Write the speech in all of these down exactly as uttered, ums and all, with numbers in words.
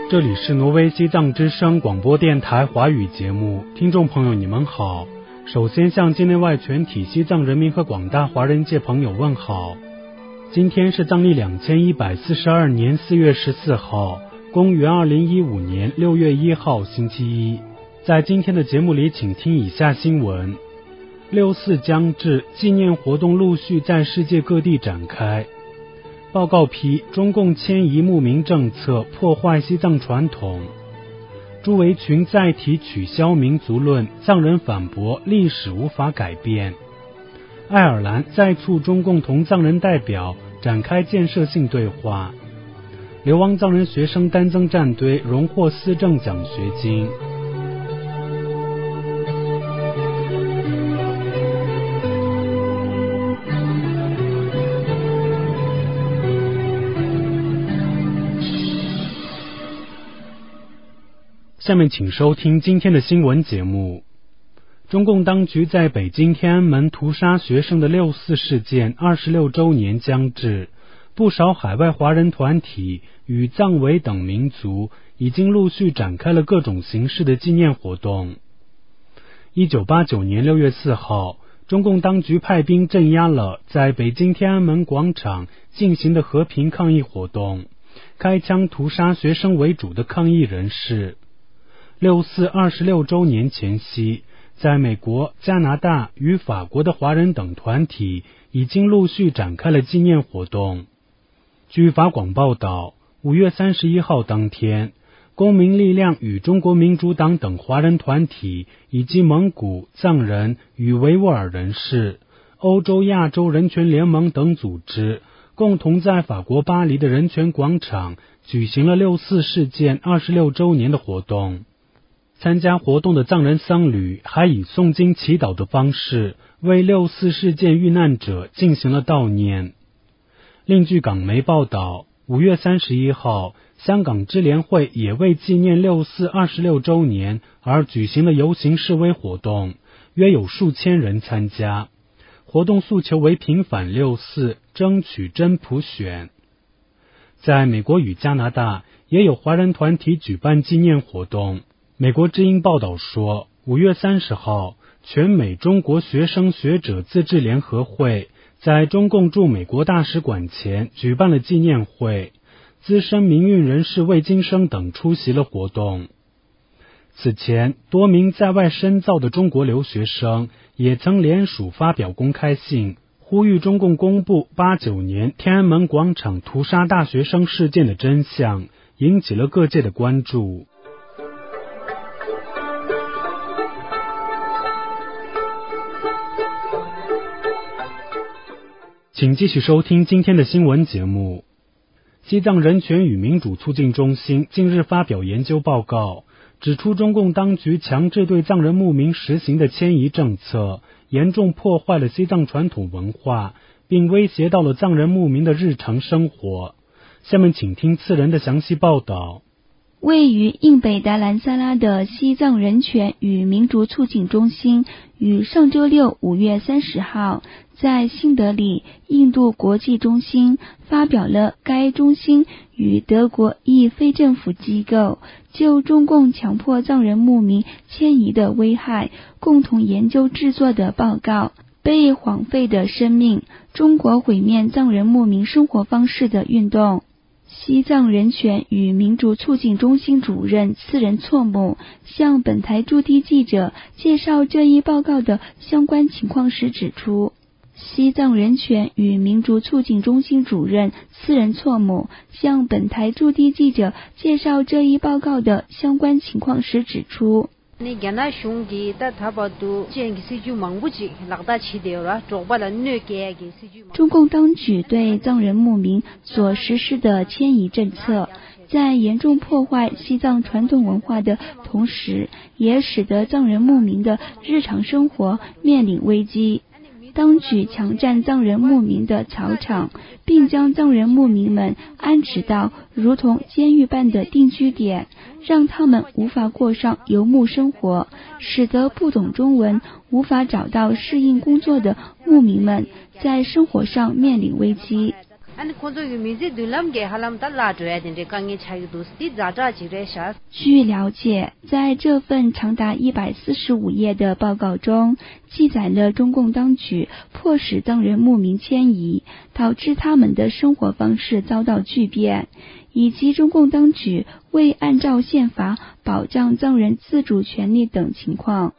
这里是挪威西藏之声广播电台华语节目，听众朋友你们好。首先向境内外全体西藏人民和广大华人界朋友问好。今天是藏历两千一百四十二年四月十四号，公元二零一五年六月一号星期一。在今天的节目里，请听以下新闻。六四将至，纪念活动陆续在世界各地展开。报告批中共迁移牧民政策破坏西藏传统。朱维群再提取消民族论，藏人反驳历史无法改变。爱尔兰再促中共同藏人代表展开建设性对话。流亡藏人学生丹增战堆荣获思政奖学金。下面请收听今天的新闻节目。中共当局在北京天安门屠杀学生的六四事件二十六周年将至，不少海外华人团体与藏维等民族已经陆续展开了各种形式的纪念活动。一九八九年六月四号，中共当局派兵镇压了在北京天安门广场进行的和平抗议活动，开枪屠杀学生为主的抗议人士。六四二十六周年前夕，在美国、加拿大与法国的华人等团体已经陆续展开了纪念活动。据法广报道，五月三十一号当天，公民力量与中国民主党等华人团体以及蒙古、藏人与维吾尔人士、欧洲亚洲人权联盟等组织共同在法国巴黎的人权广场举行了六四事件二十六周年的活动。参加活动的藏人僧侣还以诵经祈祷的方式为六四事件遇难者进行了悼念。另据港媒报道，五月三十一号，香港支联会也为纪念六四二十六周年而举行了游行示威活动，约有数千人参加。活动诉求为平反六四，争取真普选。在美国与加拿大，也有华人团体举办纪念活动。美国之音报道说，五月三十号，全美中国学生学者自治联合会在中共驻美国大使馆前举办了纪念会，资深民运人士魏金生等出席了活动。此前，多名在外深造的中国留学生也曾联署发表公开信，呼吁中共公布八九年天安门广场屠杀大学生事件的真相，引起了各界的关注。请继续收听今天的新闻节目。西藏人权与民主促进中心近日发表研究报告，指出中共当局强制对藏人牧民实行的迁移政策，严重破坏了西藏传统文化，并威胁到了藏人牧民的日常生活。下面请听次人的详细报道。 位于印北达兰萨拉的西藏人权与民主促进中心于上周六五月三十号在新德里印度国际中心发表了该中心与德国一非政府机构就中共强迫藏人牧民迁移的危害共同研究制作的报告。被荒废的生命，中国毁灭藏人牧民生活方式的运动。西藏人权与民主促进中心主任次仁措姆向本台驻地记者介绍这一报告的相关情况时指出，西藏人权与民主促进中心主任次仁措姆向本台驻地记者介绍这一报告的相关情况时指出，中共当局对藏人牧民所实施的迁移政策，在严重破坏西藏传统文化的同时，也使得藏人牧民的日常生活面临危机。当局强占藏人牧民的草场，并将藏人牧民们安置到如同监狱般的定居点，让他们无法过上游牧生活，使得不懂中文、无法找到适应工作的牧民们在生活上面临危机。 据了解，在这份长达一百四十五页的报告中，记载了中共当局迫使藏人慕名迁移，导致他们的生活方式遭到巨变，以及中共当局未按照宪法保障藏人自主权利等情况。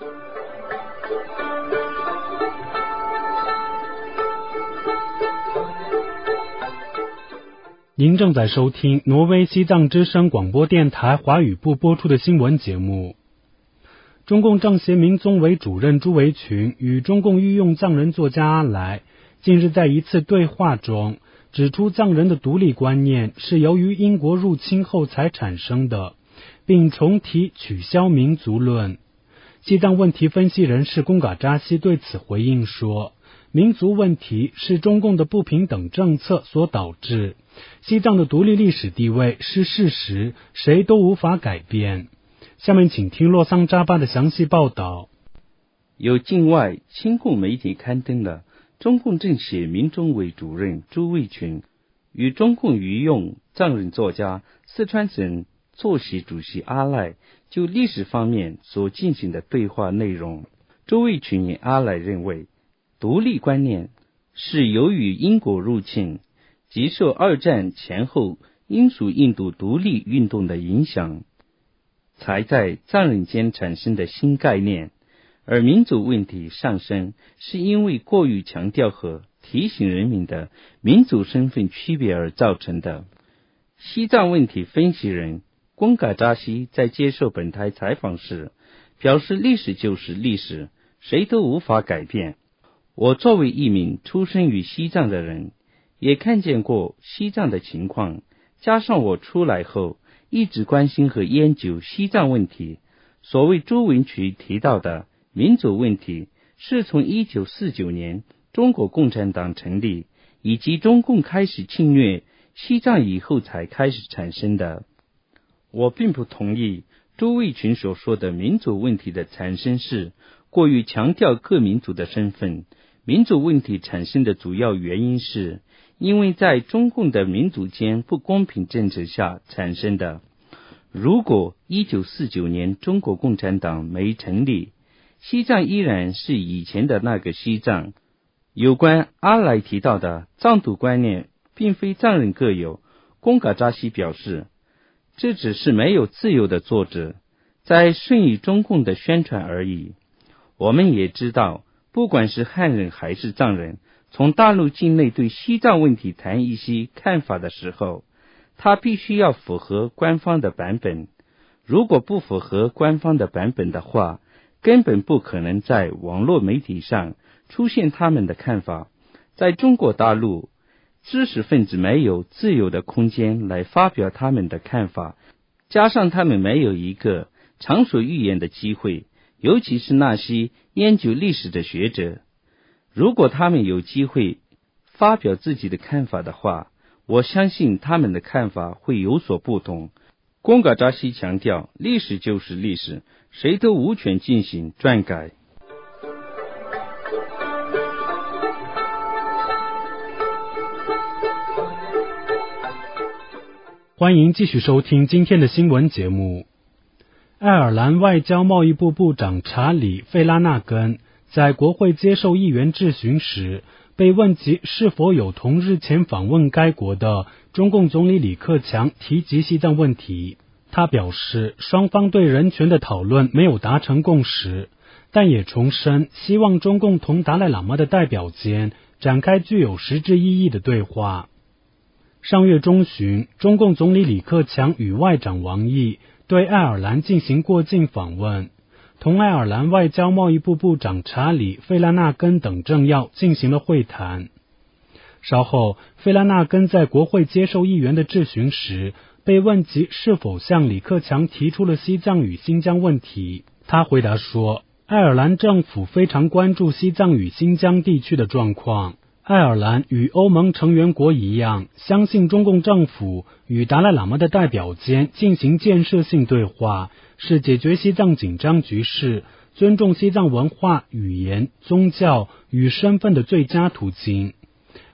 您正在收听挪威西藏之声广播电台华语部播出的新闻节目。中共政协民宗委主任朱维群与中共御用藏人作家阿来近日在一次对话中指出，藏人的独立观念是由于英国入侵后才产生的，并重提取消民族论。西藏问题分析人士贡嘎扎西对此回应说，民族问题是中共的不平等政策所导致，西藏的独立历史地位是事实，谁都无法改变。下面请听洛桑扎巴的详细报道。 有境外亲共媒体刊登了中共政协民宗委主任朱卫群与中共御用藏人作家四川省作协主席阿赖就历史方面所进行的对话内容。朱卫群与阿赖认为，独立观念是由于英国入侵及受二战前后英属印度独立运动的影响，才在藏人间产生的新概念，而民族问题上升是因为过于强调和提醒人民的民族身份区别而造成的。西藏问题分析人贡嘎扎西在接受本台采访时表示，历史就是历史，谁都无法改变。我作为一名出生于西藏的人，也看见过西藏的情况，加上我出来后一直关心和研究西藏问题，所谓朱文渠提到的民族问题是从一九四九年中国共产党成立以及中共开始侵略西藏以后才开始产生的。我并不同意朱卫群所说的民族问题的产生是过于强调各民族的身份。民族问题产生的主要原因是因为在中共的民族间不公平政策下产生的。如果一九四九年中国共产党没成立，西藏依然是以前的那个西藏。有关阿来提到的藏独观念并非藏人各有，贡嘎扎西表示，这只是没有自由的作者在顺应中共的宣传而已。我们也知道，不管是汉人还是藏人，从大陆境内对西藏问题谈一些看法的时候，他必须要符合官方的版本。如果不符合官方的版本的话，根本不可能在网络媒体上出现他们的看法。在中国大陆，知识分子没有自由的空间来发表他们的看法，加上他们没有一个畅所欲言的机会，尤其是那些研究历史的学者。如果他们有机会发表自己的看法的话，我相信他们的看法会有所不同。贡嘎扎西强调，历史就是历史，谁都无权进行篡改。 欢迎继续收听今天的新闻节目。爱尔兰外交贸易部部长查理·费拉纳根在国会接受议员质询时，被问及是否有同日前访问该国的中共总理李克强提及西藏问题。他表示，双方对人权的讨论没有达成共识，但也重申希望中共同达赖喇嘛的代表间展开具有实质意义的对话。上月中旬，中共总理李克强与外长王毅对爱尔兰进行过境访问，同爱尔兰外交贸易部部长查理·费拉纳根等政要进行了会谈。稍后，费拉纳根在国会接受议员的质询时，被问及是否向李克强提出了西藏与新疆问题。他回答说，爱尔兰政府非常关注西藏与新疆地区的状况。爱尔兰与欧盟成员国一样，相信中共政府与达赖喇嘛的代表间进行建设性对话，是解决西藏紧张局势、尊重西藏文化、语言、宗教与身份的最佳途径。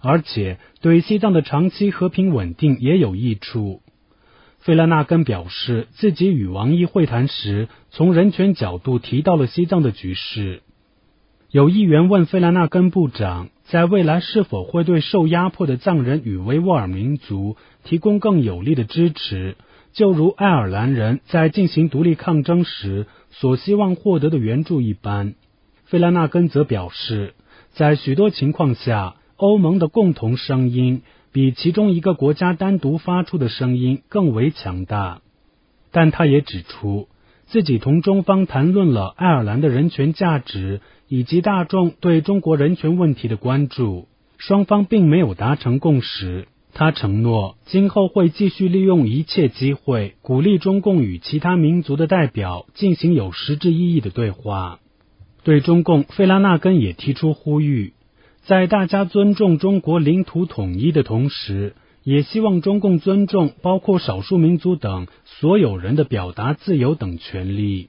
而且对西藏的长期和平稳定也有益处。费拉纳根表示，自己与王毅会谈时，从人权角度提到了西藏的局势。有议员问费拉纳根部长，在未来是否会对受压迫的藏人与维吾尔民族提供更有力的支持，就如爱尔兰人在进行独立抗争时所希望获得的援助一般。费拉纳根则表示，在许多情况下，欧盟的共同声音比其中一个国家单独发出的声音更为强大。但他也指出，自己同中方谈论了爱尔兰的人权价值以及大众对中国人权问题的关注，双方并没有达成共识。他承诺今后会继续利用一切机会，鼓励中共与其他民族的代表进行有实质意义的对话。对中共，费拉纳根也提出呼吁，在大家尊重中国领土统一的同时，也希望中共尊重包括少数民族等所有人的表达自由等权利。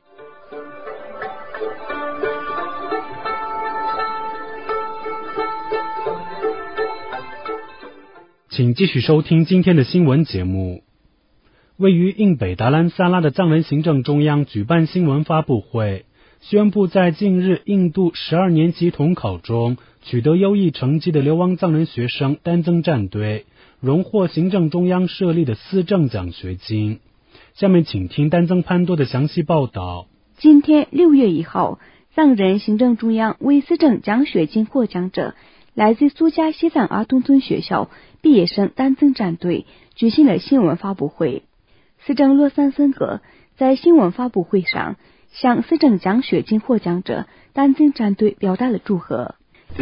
请继续收听今天的新闻节目。位于印北达兰萨拉的藏人行政中央举办新闻发布会，宣布在近日印度十二年级统考中取得优异成绩的流亡藏人学生丹增战堆荣获行政中央设立的思政奖学金。下面请听丹增潘多的详细报道。 今天六月一号，藏人行政中央为思政奖学金获奖者来自苏嘉西藏儿童村学校毕业生丹增战队举行了新闻发布会。思政洛桑森格在新闻发布会上向思政奖学金获奖者丹增战队表达了祝贺。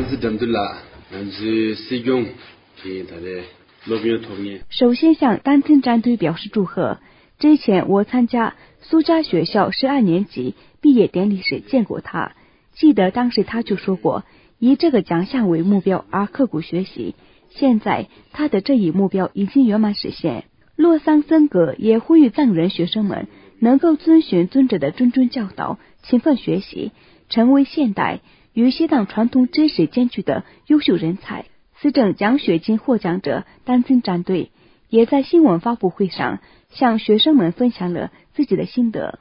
首先向丹增战队表示祝贺。之前我参加苏嘉学校十二年级毕业典礼时见过他，记得当时他就说过，以这个奖项为目标而刻苦学习，现在他的这一目标已经圆满实现。洛桑森格也呼吁藏人学生们能够遵循尊者的谆谆教导，勤奋学习，成为现代与西藏传统知识兼具的优秀人才。思政奖学金获奖者丹增战队也在新闻发布会上向学生们分享了自己的心得。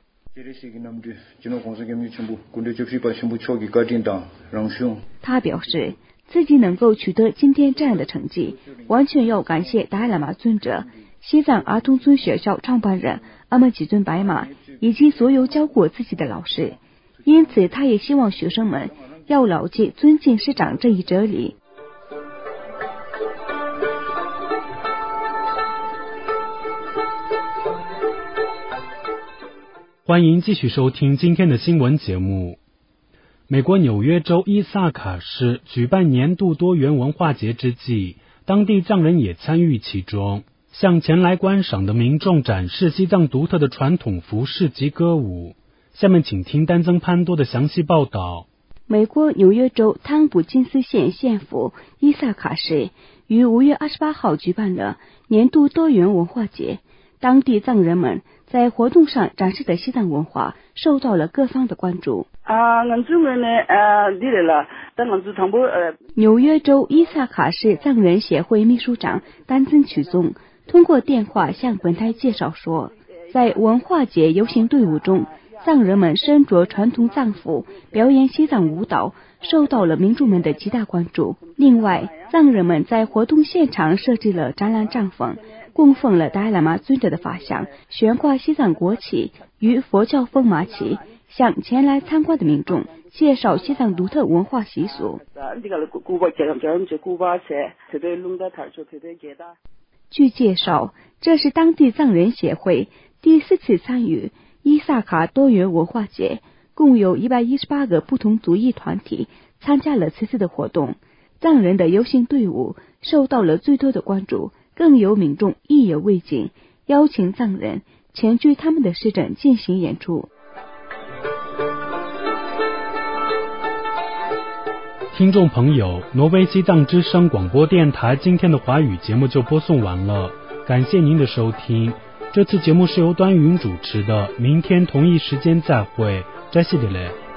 他表示，自己能够取得今天这样的成绩，完全要感谢达赖喇嘛尊者、西藏儿童村学校创办人阿玛吉尊白马以及所有教过自己的老师。因此，他也希望学生们要牢记尊敬师长这一哲理。 欢迎继续收听今天的新闻节目。美国纽约州伊萨卡市举办年度多元文化节之际，当地藏人也参与其中，向前来观赏的民众展示西藏独特的传统服饰及歌舞。下面请听丹增潘多的详细报道。 美国纽约州汤普金斯县县府伊萨卡市于五月二十八号举办了年度多元文化节。当地藏人们在活动上展示的西藏文化受到了各方的关注。纽约州伊萨卡市藏人协会秘书长丹增曲宗通过电话向本台介绍说，在文化节游行队伍中，藏人们身着传统藏服表演西藏舞蹈，受到了民众们的极大关注。另外，藏人们在活动现场设置了展览帐篷，供奉了达赖喇嘛尊者的法像，悬挂西藏国旗与佛教风马旗，向前来参观的民众介绍西藏独特文化习俗。据介绍，这是当地藏人协会第四次参与伊萨卡多元文化节，共有一百一十八个不同族裔团体参加了此次的活动。藏人的游行队伍受到了最多的关注，更有民众意犹未尽，邀请藏人前去他们的市镇进行演出。 听众朋友，挪威西藏之声广播电台今天的华语节目就播送完了，感谢您的收听。这次节目是由端云主持的，明天同一时间再会，再见了。